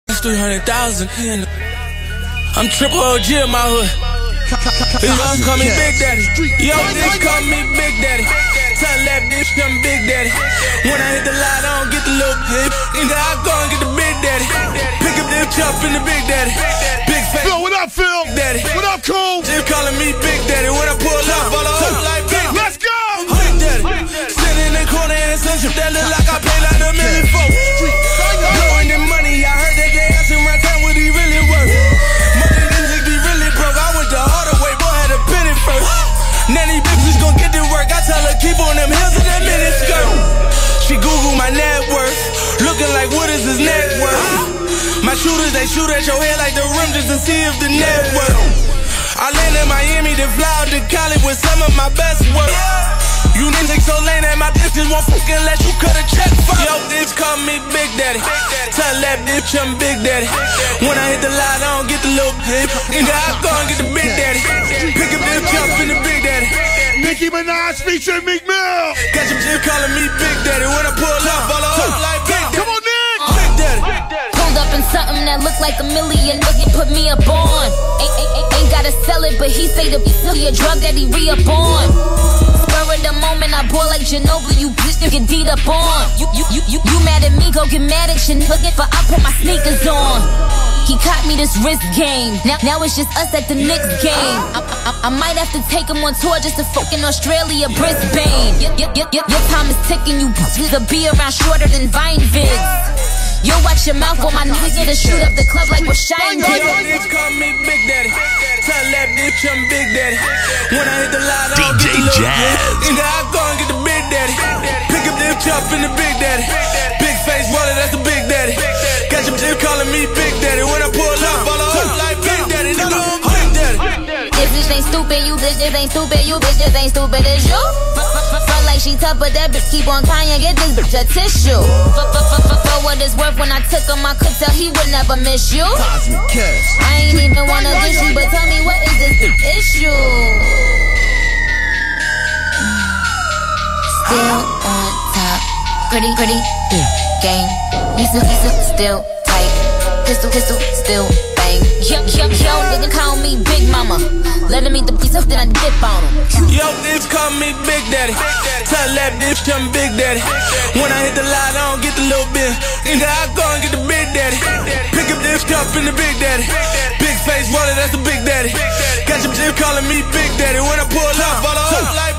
300,000 in. I'm triple OG in my hood. These hoes call me Big Daddy. Yo, bitch call me Big Daddy. Tell that bitch I'm Big Daddy. When I hit the light, I don't get the little bitch. Either I go and get the Big Daddy. Pick up this chop in the Big Daddy. Big face. Phil, what up, Phil? Daddy. What up, Cole? Just calling me Big Daddy. When I pull up, all the hoes like Big. Let's go! Big Daddy. Sitting in the corner and some shit that look like I paid like a million folks. Blowing the money, I heard that they asking right time what he really worth. Money music be really broke. I went the harder way, boy had a penny first. Now these bitches gon' get to work. I tell her keep on them heels in that mini skirt. She Google my net worth, looking like what is his net worth. My shooters they shoot at your head like the rim just to see if the net work. I land in Miami to fly out to Cali with some of my best work. You niggas so lame that my bitches won't fucking let you cut a check for. Yo, bitch call me Big Daddy. Tell that bitch I'm Big Daddy. When I hit the light, I don't get the little bitch. Either I go and get the Big Daddy. Pick a bitch up in the Big Daddy. Nicki Minaj featuring Meek Mill. Got your bitch calling me Big Daddy. When I pull up, all the hoes like Big Daddy. Come on, Nick. Big Daddy. Pulled up in something that looked like $1 million. Look, he put me up on. Ain't gotta sell it, but he say the a drug that he re-up on. Spur of the moment, I ball like Ginobili. You bitch to get beat up on. You mad at me? Go get mad at your nigga, but I put my sneakers on. He caught me this wrist game. Now it's just us at the Knicks game. I might have to take him on tour just to fucking Australia, Brisbane. Your time is ticking. You bitches will be around shorter than Vine vids. Yo, watch your mouth or my niggas get to shoot up the club like Rashine did. Yo, bitch call me Big Daddy. Tell that bitch I'm Big Daddy. When I hit the line, I don't get the little bitch. Either I go and get the Big Daddy. Pick up this chop in the Big Daddy. Big face wallet, that's the Big Daddy. Got your bitch calling me Big Daddy. When I pull up, all the hoes like Big Daddy. Nigga, I'm Big Daddy. This bitch ain't stupid, you bitches ain't stupid, you bitches ain't stupid as you. Front like she tough, but that bitch keep on Kanye, get this bitch a tissue. For what it's worth, when I took him, I could tell he would never miss you. I ain't even wanna diss you, but tell me what is this issue? Still on top, pretty game. He's still tight, pistol, still bang. Yo, nigga call me Big Mama. Let him eat the piece up, then I dip on him. Yo, bitch call me Big Daddy. Tell that bitch I'm Big Daddy. When I hit the light, I don't get the little bitch. Either I go and get the Big Daddy. Pick up this cup in the Big Daddy. Big face wallet, that's the Big Daddy. Got your bitch calling me Big Daddy. When I pull up, all the hoes like